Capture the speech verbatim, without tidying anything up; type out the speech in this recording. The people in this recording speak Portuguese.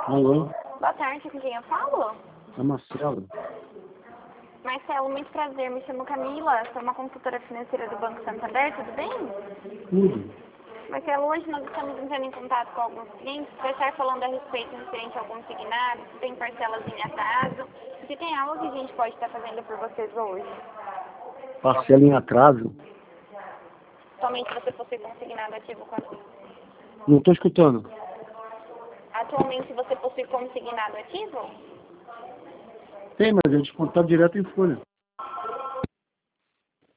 Alô? Boa tarde, com quem eu falo? É Marcelo. Marcelo, muito prazer, me chamo Camila, sou uma consultora financeira do Banco Santander, tudo bem? Tudo. Marcelo, hoje nós estamos entrando em contato com alguns clientes para estar falando a respeito referente a algum consignado, se tem parcelas em atraso, se tem algo que a gente pode estar fazendo por vocês hoje. Parcela em atraso? Somente você possui consignado ativo com... Não estou escutando. Atualmente você possui consignado ativo? Tem, mas é descontado direto em folha.